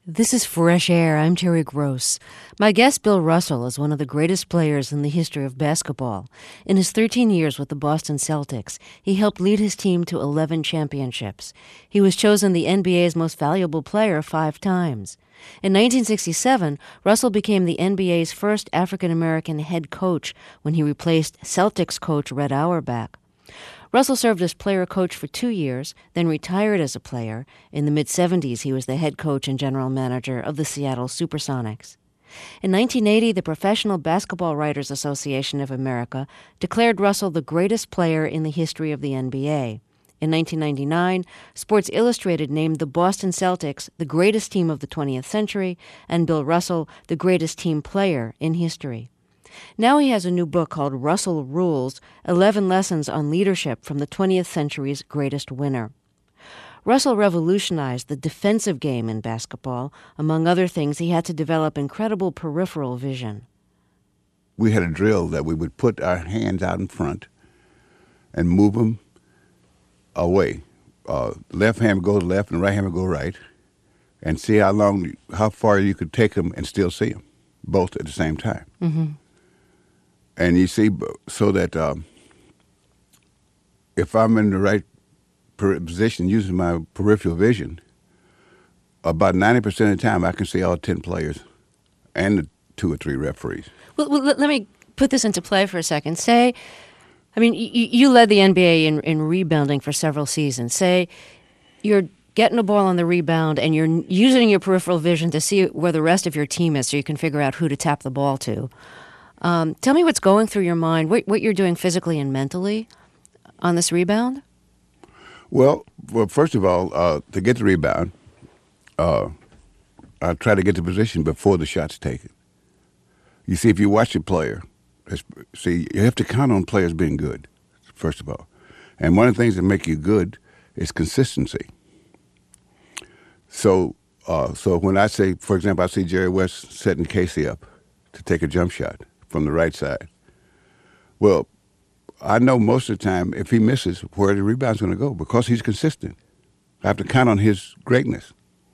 This is Fresh Air. I'm Terry Gross. My guest, Bill Russell, is one of the greatest players in the history of basketball. In his 13 years with the Boston Celtics, he helped lead his team to 11 championships. He was chosen the NBA's most valuable player 5 times. In 1967, Russell became the NBA's first African-American head coach when he replaced Celtics coach Red Auerbach. Russell served as player-coach for 2 years, then retired as a player. In the mid-'70s, he was the head coach and general manager of the Seattle Supersonics. In 1980, the Professional Basketball Writers Association of America declared Russell the greatest player in the history of the NBA. In 1999, Sports Illustrated named the Boston Celtics the greatest team of the 20th century and Bill Russell the greatest team player in history. Now he has a new book called Russell Rules, 11 Lessons on Leadership from the 20th Century's Greatest Winner. Russell revolutionized the defensive game in basketball. Among other things, he had to develop incredible peripheral vision. We had a drill that we would put our hands out in front and move them away. Left hand would go left and right hand would go right, and see how far you could take them and still see them, both at the same time. Mm-hmm. And you see, so that if I'm in the right position using my peripheral vision, about 90% of the time I can see all 10 players and the 2 or 3 referees. Well, let me put this into play for a second. You led the NBA in rebounding for several seasons. Say you're getting a ball on the rebound and you're using your peripheral vision to see where the rest of your team is so you can figure out who to tap the ball to. Tell me what's going through your mind, what you're doing physically and mentally on this rebound. Well, first of all, to get the rebound, I try to get the position before the shot's taken. You see, if you watch a player, you have to count on players being good, first of all. And one of the things that make you good is consistency. So when I say, for example, I see Jerry West setting Casey up to take a jump shot from the right side. Well, I know most of the time if he misses, where the rebound's going to go because he's consistent. I have to count on his greatness.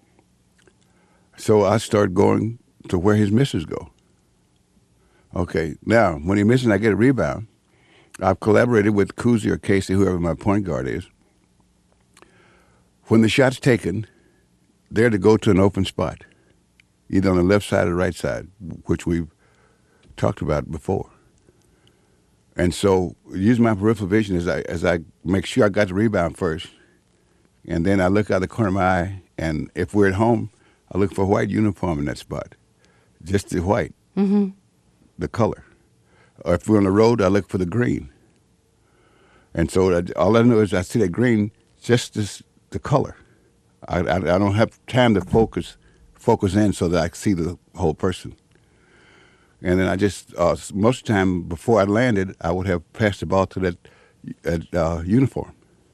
So I start going to where his misses go. Okay, now, when he misses and I get a rebound, I've collaborated with Cousy or Casey, whoever my point guard is. When the shot's taken, they're to go to an open spot, either on the left side or the right side, which we've talked about before. And so using my peripheral vision as I make sure I got the rebound first, and then I look out the corner of my eye, and if we're at home, I look for a white uniform in that spot, just the white, the color. Or if we're on the road, I look for the green. And so all I know is I see that green, just the color. I don't have time to focus in so that I see the whole person. And then I just, most of the time before I landed, I would have passed the ball to that uniform.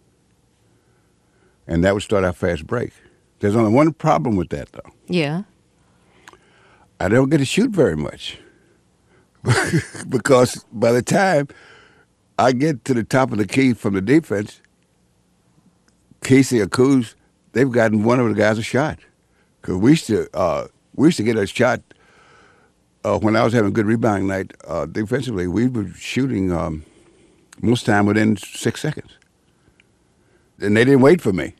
And that would start our fast break. There's only one problem with that, though. Yeah. I don't get to shoot very much. Because by the time I get to the top of the key from the defense, Casey or Coos, they've gotten one of the guys a shot. Because we used to get a shot when I was having a good rebounding night defensively. We were shooting most time within 6 seconds. And they didn't wait for me.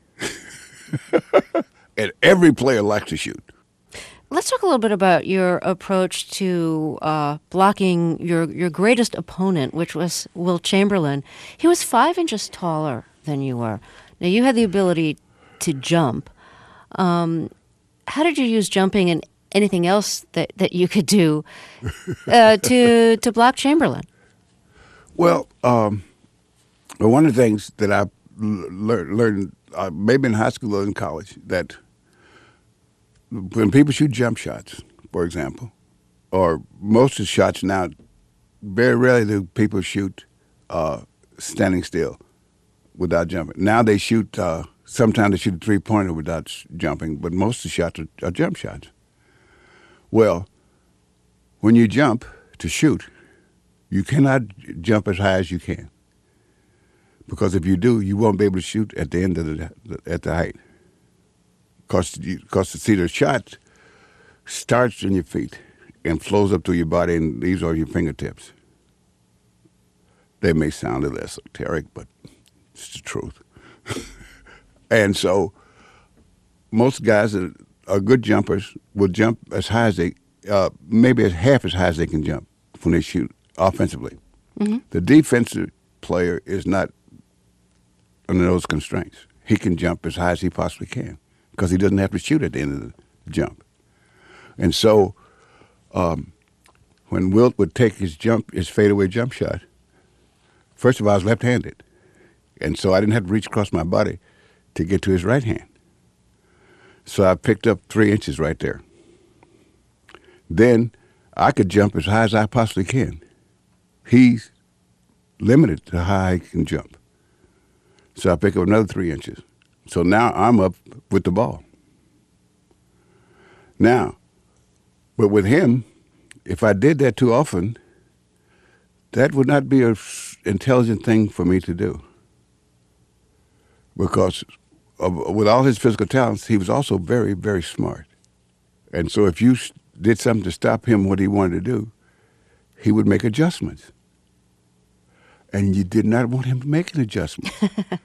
And every player likes to shoot. Let's talk a little bit about your approach to blocking your greatest opponent, which was Wilt Chamberlain. He was 5 inches taller than you were. Now, you had the ability to jump. How did you use jumping and anything else that you could do to block Chamberlain? Well, one of the things that I learned maybe in high school or in college, that when people shoot jump shots, for example, or most of the shots now, very rarely do people shoot standing still without jumping. Now they shoot, sometimes they shoot a three-pointer without jumping, but most of the shots are jump shots. Well, when you jump to shoot, you cannot jump as high as you can. Because if you do, you won't be able to shoot at the end of at the height. Because to see the shot, starts in your feet and flows up through your body and leaves all your fingertips. They may sound a little esoteric, but it's the truth. And so most guys that are good jumpers will jump as high as they, maybe half as high as they can jump when they shoot offensively. Mm-hmm. The defensive player is not under those constraints. He can jump as high as he possibly can because he doesn't have to shoot at the end of the jump. And so when Wilt would take his fadeaway jump shot, first of all, I was left-handed. And so I didn't have to reach across my body to get to his right hand. So I picked up 3 inches right there. Then I could jump as high as I possibly can. He's limited to how high he can jump. So I pick up another 3 inches. So now I'm up with the ball. Now, but with him, if I did that too often, that would not be an intelligent thing for me to do. Because with all his physical talents, he was also very, very smart. And so if you did something to stop him what he wanted to do, he would make adjustments. And you did not want him to make an adjustment.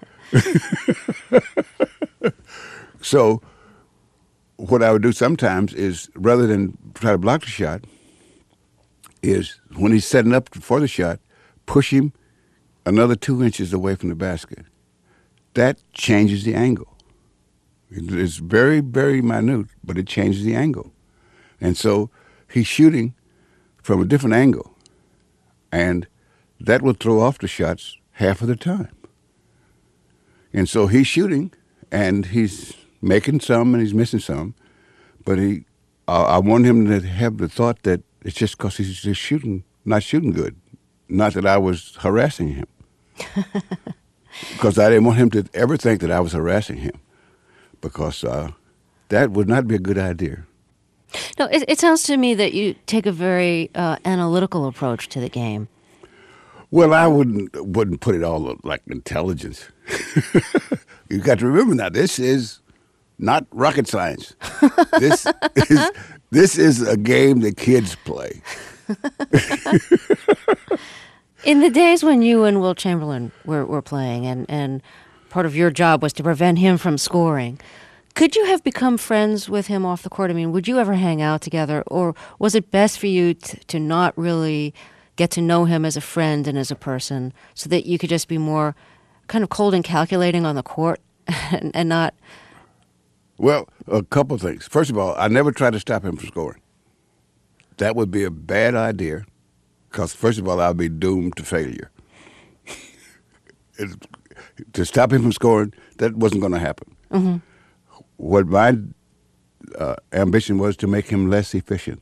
So what I would do sometimes is, rather than try to block the shot, is when he's setting up for the shot, push him another 2 inches away from the basket. That changes the angle. It's very, very minute, but it changes the angle. And so he's shooting from a different angle, and that will throw off the shots half of the time. And so he's shooting, and he's making some, and he's missing some, but I want him to have the thought that it's just because he's just not shooting good, not that I was harassing him. Because I didn't want him to ever think that I was harassing him, because that would not be a good idea. No, it sounds to me that you take a very analytical approach to the game. Well, I wouldn't put it all like intelligence. You got to remember now, this is not rocket science. This is a game that kids play. In the days when you and Wilt Chamberlain were playing, and part of your job was to prevent him from scoring, could you have become friends with him off the court? I mean, would you ever hang out together, or was it best for you to not really get to know him as a friend and as a person, so that you could just be more kind of cold and calculating on the court and not... Well, a couple of things. First of all, I never tried to stop him from scoring. That would be a bad idea, because first of all, I'd be doomed to failure. To stop him from scoring, that wasn't going to happen. Mm-hmm. What my ambition was to make him less efficient.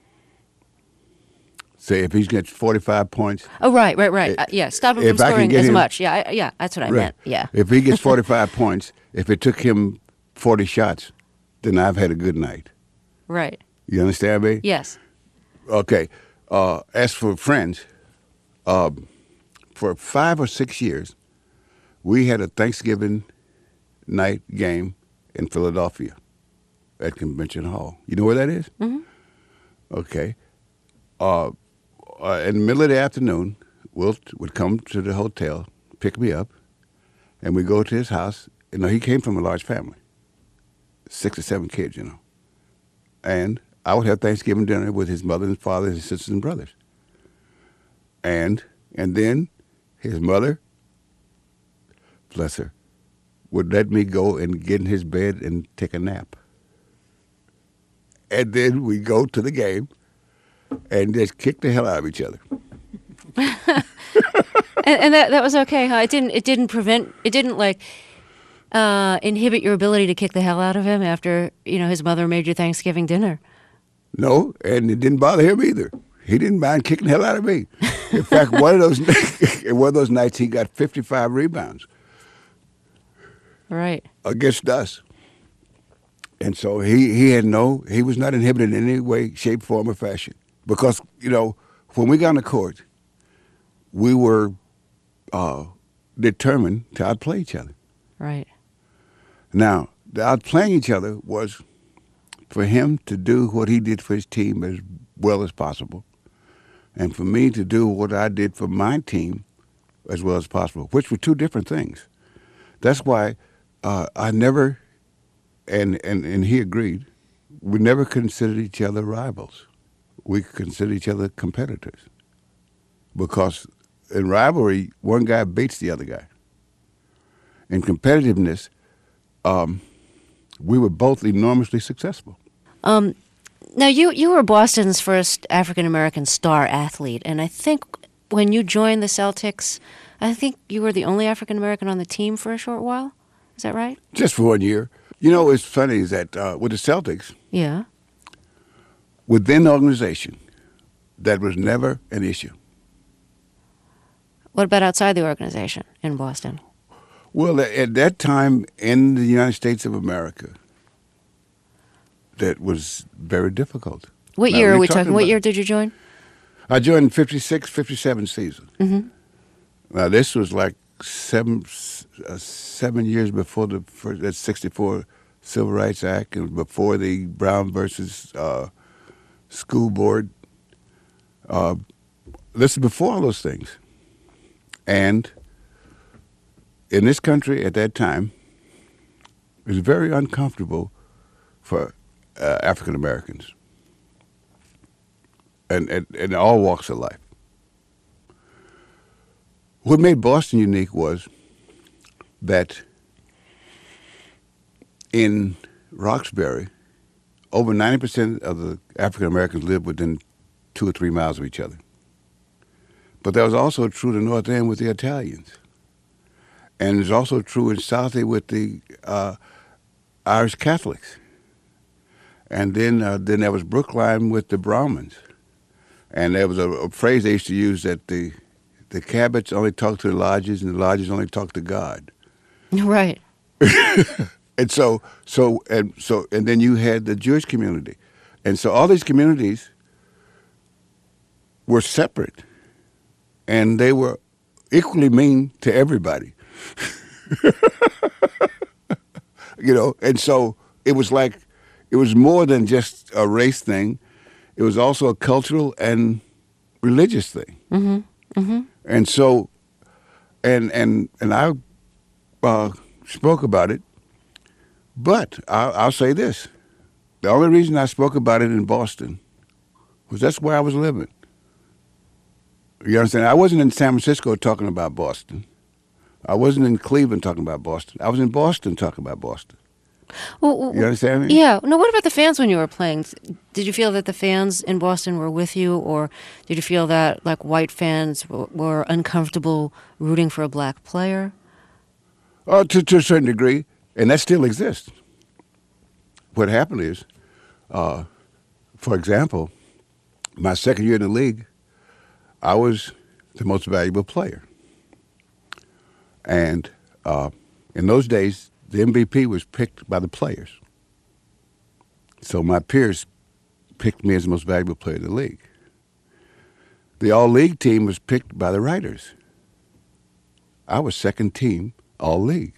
Say if he gets 45 points. Oh, right. Yeah, stop him from scoring as much. Yeah, that's what I meant. Yeah. If he gets 45 points, if it took him 40 shots, then I've had a good night. Right. You understand me? Yes. Okay. As for friends, for 5 or 6 years, we had a Thanksgiving night game in Philadelphia at Convention Hall. You know where that is? Mm-hmm. Okay. In the middle of the afternoon, Wilt would come to the hotel, pick me up, and we go to his house. You know, he came from a large family, 6 or 7 kids, you know. And I would have Thanksgiving dinner with his mother and father, his sisters and brothers. And then his mother, bless her, would let me go and get in his bed and take a nap. And then we go to the game and just kick the hell out of each other. and that was okay, huh? It didn't inhibit your ability to kick the hell out of him after, his mother made you Thanksgiving dinner. No, and it didn't bother him either. He didn't mind kicking the hell out of me. In fact, one of those nights he got 55 rebounds. Right. Against us. And so he was not inhibited in any way, shape, form, or fashion. Because, when we got on the court, we were determined to outplay each other. Right. Now, the outplaying each other was for him to do what he did for his team as well as possible, and for me to do what I did for my team as well as possible, which were two different things. That's why I never, and he agreed, we never considered each other rivals. We considered each other competitors. Because in rivalry, one guy beats the other guy. In competitiveness, we were both enormously successful. Now, you were Boston's first African-American star athlete, and I think when you joined the Celtics, I think you were the only African-American on the team for a short while. Is that right? Just for 1 year. You know, what's funny is that with the Celtics, Yeah. within the organization, that was never an issue. What about outside the organization in Boston? Well, at that time in the United States of America, that was very difficult. What Now, year we're are we talking talking? What about- year did you join? I joined 56, 57 season. Mm-hmm. Now, this was like 7 years before the first, that 64 Civil Rights Act, and before the Brown versus School Board. This is before all those things. And in this country at that time, it was very uncomfortable for African Americans, and in all walks of life. What made Boston unique was that in Roxbury, over 90% of the African Americans lived within 2 or 3 miles of each other. But that was also true in the North End with the Italians. And it's also true in Southie with the Irish Catholics. And then there was Brookline with the Brahmins. And there was a phrase they used to use that the Cabots only talk to the lodges and the lodges only talk to God. Right. And and then you had the Jewish community. And so all these communities were separate, and they were equally mean to everybody. You know, and so it was like, it was more than just a race thing. It was also a cultural and religious thing. Mm-hmm. Mm-hmm. And so, and I spoke about it, but I'll say this. The only reason I spoke about it in Boston was that's where I was living. You understand? I wasn't in San Francisco talking about Boston. I wasn't in Cleveland talking about Boston. I was in Boston talking about Boston. Well, You understand me? yeah. No, what about the fans when you were playing? Did you feel that the fans in Boston were with you, or did you feel that like white fans were uncomfortable rooting for a black player? To a certain degree, and that still exists. What happened is, for example, my second year in the league, I was the most valuable player. And in those days, the MVP was picked by the players. So my peers picked me as the most valuable player in the league. The all-league team was picked by the writers. I was second team all-league.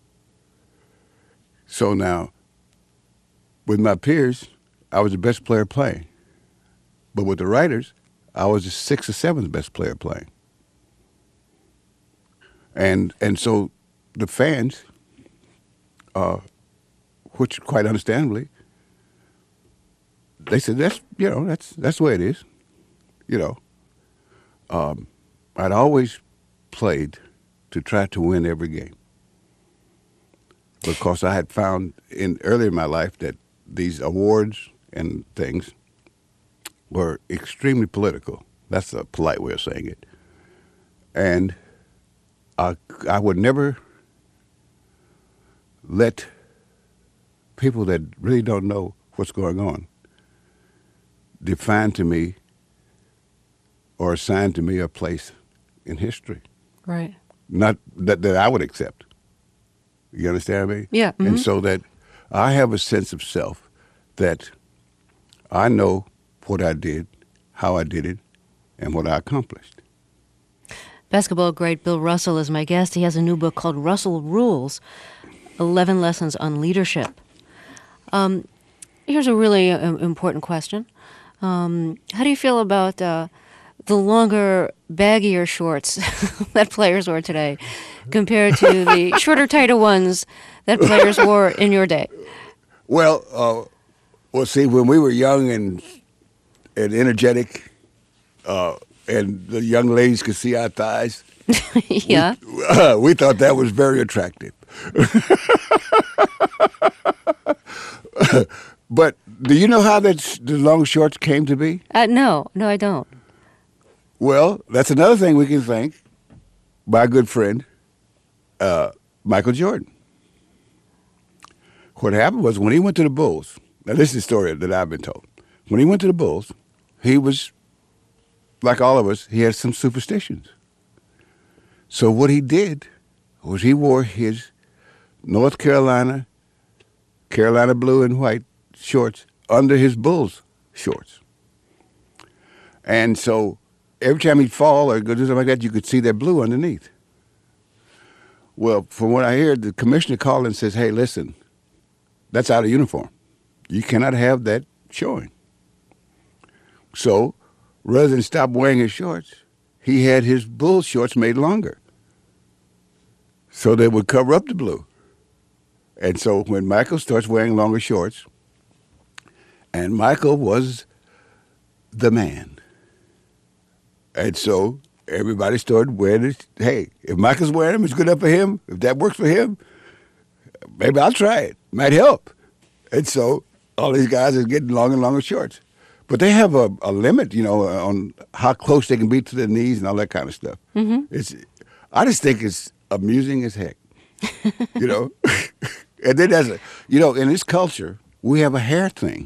So now, with my peers, I was the best player playing. But with the writers, I was the 6th or 7th best player playing. And so the fans, which quite understandably, they said that's the way it is. You know, I'd always played to try to win every game, because I had found early in my life that these awards and things were extremely political. That's a polite way of saying it. And I would never let people that really don't know what's going on define to me or assign to me a place in history. Right. Not that I would accept. You understand me? Yeah. Mm-hmm. And so that I have a sense of self that I know what I did, how I did it, and what I accomplished. Basketball great Bill Russell is my guest. He has a new book called Russell Rules, 11 Lessons on Leadership. Here's a really important question. How do you feel about the longer, baggier shorts that players wear today compared to the shorter, tighter ones that players wore in your day? Well, see, when we were young and energetic, and the young ladies could see our thighs, Yeah. we thought that was very attractive. But do you know how the long shorts came to be? No, I don't. Well, that's another thing we can thank my good friend, Michael Jordan. What happened was when he went to the Bulls, now this is the story that I've been told. When he went to the Bulls, he was, like all of us, he had some superstitions. So what he did was he wore his North Carolina blue and white shorts under his Bulls shorts. And so every time he'd fall or go do something like that, you could see that blue underneath. Well, from what I hear, the commissioner called and says, hey, listen, that's out of uniform. You cannot have that showing. So rather than stop wearing his shorts, he had his Bull shorts made longer so they would cover up the blue. And so when Michael starts wearing longer shorts, and Michael was the man. And so everybody started wearing it. Hey, if Michael's wearing them, it's good enough for him. If that works for him, maybe I'll try it. Might help. And so all these guys are getting longer and longer shorts. But they have a limit, on how close they can be to their knees and all that kind of stuff. Mm-hmm. I just think it's amusing as heck, And then in this culture, we have a hair thing.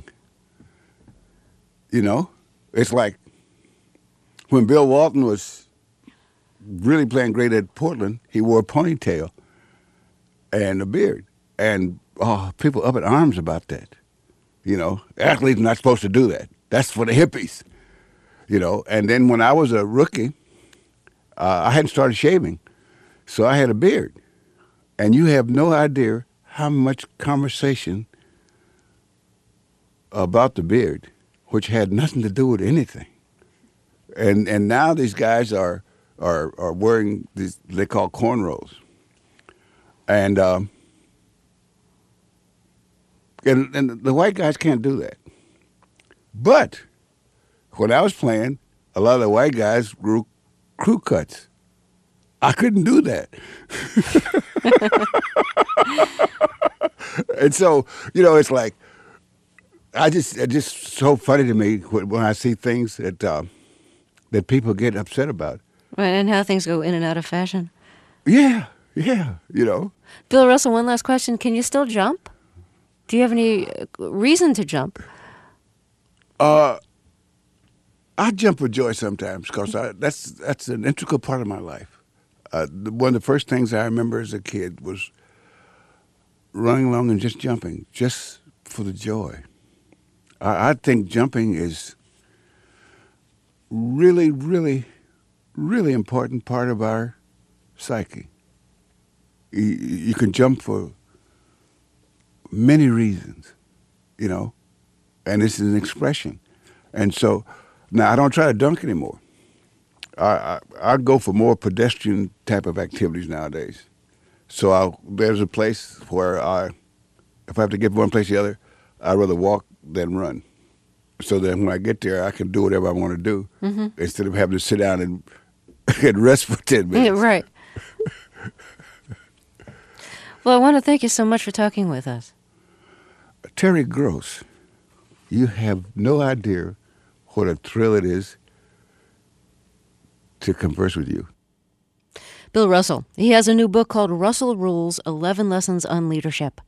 It's like when Bill Walton was really playing great at Portland, he wore a ponytail and a beard. And people up in arms about that. Athletes are not supposed to do that. That's for the hippies. And then when I was a rookie, I hadn't started shaving, so I had a beard. And you have no idea how much conversation about the beard, which had nothing to do with anything. And now these guys are wearing these, they call cornrows. And the white guys can't do that. But when I was playing, a lot of the white guys grew crew cuts. I couldn't do that. And so, it's like, it's just so funny to me when I see things that people get upset about. Right, and how things go in and out of fashion. Yeah. Bill Russell, one last question. Can you still jump? Do you have any reason to jump? I jump with joy sometimes because that's an integral part of my life. One of the first things I remember as a kid was running along and just jumping, just for the joy. I think jumping is really, really, really important part of our psyche. You can jump for many reasons, and this is an expression. And so now I don't try to dunk anymore. I go for more pedestrian type of activities nowadays. So there's a place where if I have to get from one place to the other, I'd rather walk than run. So that when I get there, I can do whatever I want to do instead of having to sit down and rest for 10 minutes. Yeah, right. Well, I want to thank you so much for talking with us. Terry Gross, you have no idea what a thrill it is to converse with you. Bill Russell. He has a new book called Russell Rules, 11 Lessons on Leadership.